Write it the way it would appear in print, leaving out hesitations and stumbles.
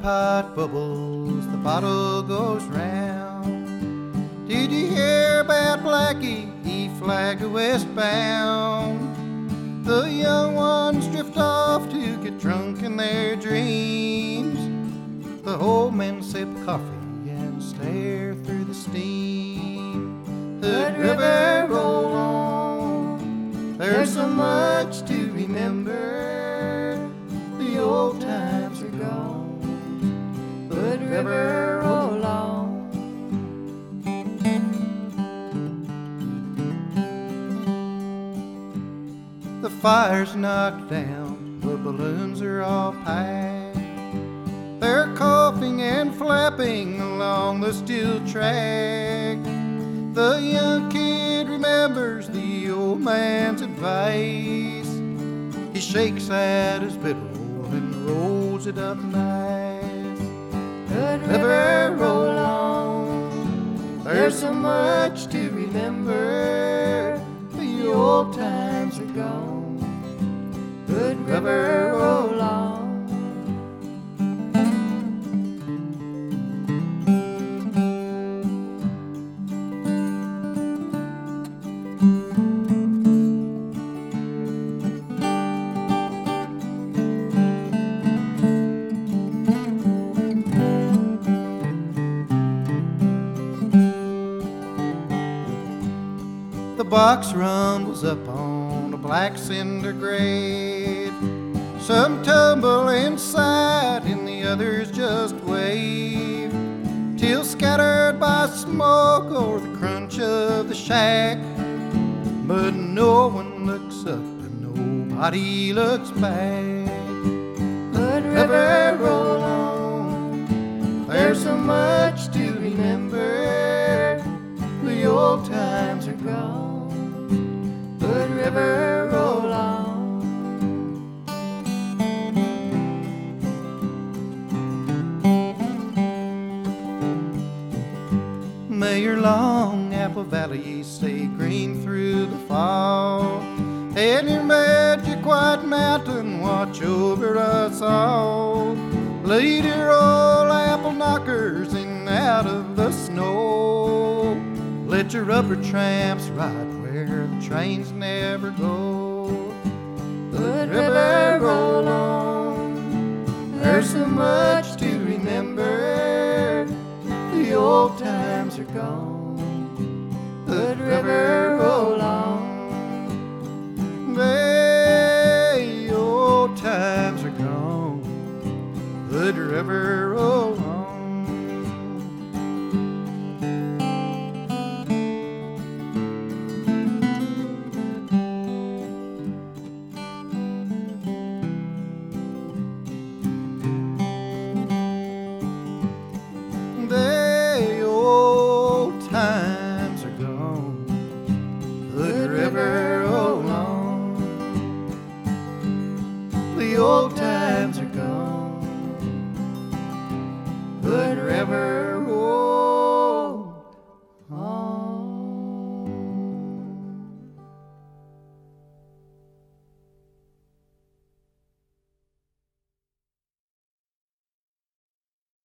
pot bubbles, the bottle goes round. Did you hear about Blackie? He flagged westbound. The young ones drift off to get drunk in their dreams. The old men sip coffee and stare through the steam. Hood River, roll on. There's so much to remember. The old times are gone. Hood River, roll on. The fire's knocked down, the balloons are all packed. They're coughing and flapping along the steel track. The young kid remembers the old man's advice. He shakes at his biddle and rolls it up nice. Hood River, roll on. There's so much to remember. The old times are gone. Hood River, roll on. The box rumbles up on a black cinder grate. Some tumble inside and the others just wave, till scattered by smoke or the crunch of the shack. But no one looks up and nobody looks back. Hood River, roll on. There's so much to remember. The old times are gone. Hood River, roll on. May your long Apple Valley stay green through the fall, and your magic white mountain watch over us all. Lead your old apple knockers in and out of the snow. Let your rubber tramps ride where the trains never go. Hood River, roll on. There's so much to remember. The old times are gone.